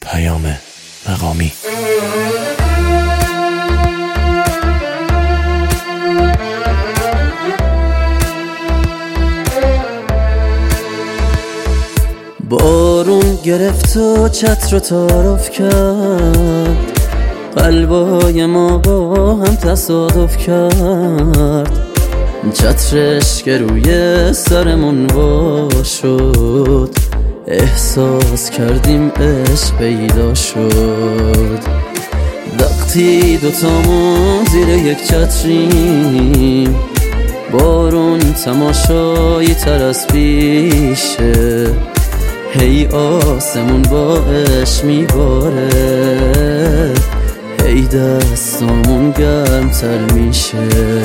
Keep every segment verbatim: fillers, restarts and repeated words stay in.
پیام مقامی. بارون گرفت و چتر رو تعارف کرد، قلبای ما با هم تصادف کرد. چترش که روی سرمون وا شد، احساس کردیم عشق پیدا شد. وقتی دوتامون زیر یک چتریم، بارون تماشایی تر از پیشه. هی آسمون با عشق میباره، هی دستامون گرمتر میشه،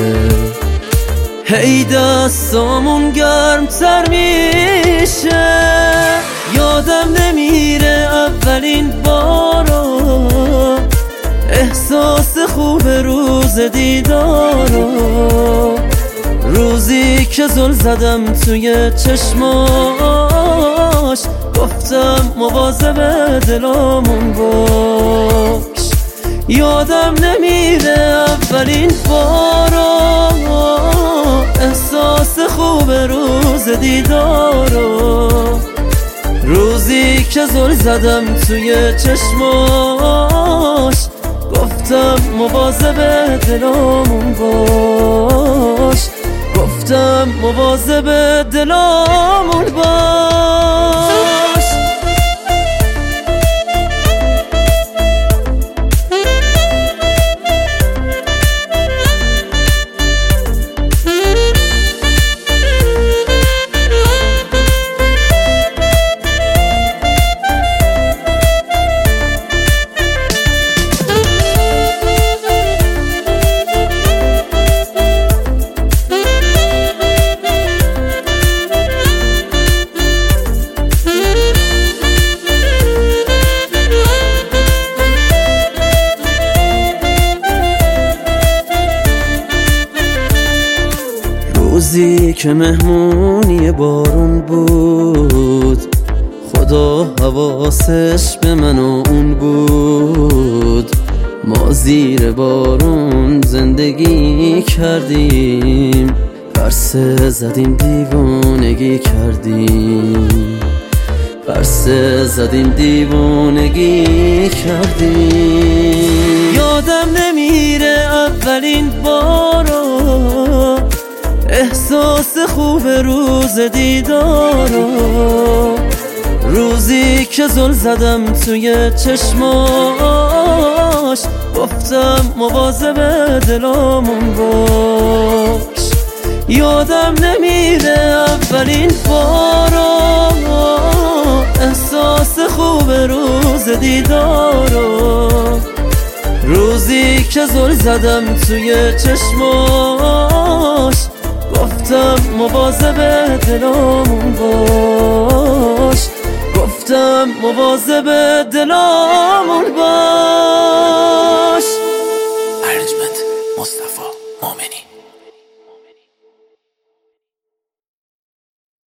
هی دستامون گرمتر میشه. یادم نمیره اولین بارو، احساس خوب روز دیدارو. روزی که زل زدم توی چشماش، گفتم مواظب دلامون باش. یادم نمیره اولین بارو، احساس خوب روز دیدارو. روزی که زل زدم توی چشماش، گفتم مواظب دلامون باش، گفتم مواظب دلامون باش. روزی که مهمونی بارون بود، خدا حواسش به من و اون بود. ما زیر بارون زندگی کردیم، پرسه زدیم دیوانگی کردیم، پرسه زدیم دیوانگی کردیم. یادم نمیره اولین بارو، احساس خوب روز دیدارو. روزی که زل زدم توی چشماش، گفتم مواظب دلامون باش. یادم نمیره اولین بارو، احساس خوب روز دیدارو. روزی که زل زدم توی چشماش، گفتم مواظب دلامون باش، گفتم مواظب دلامون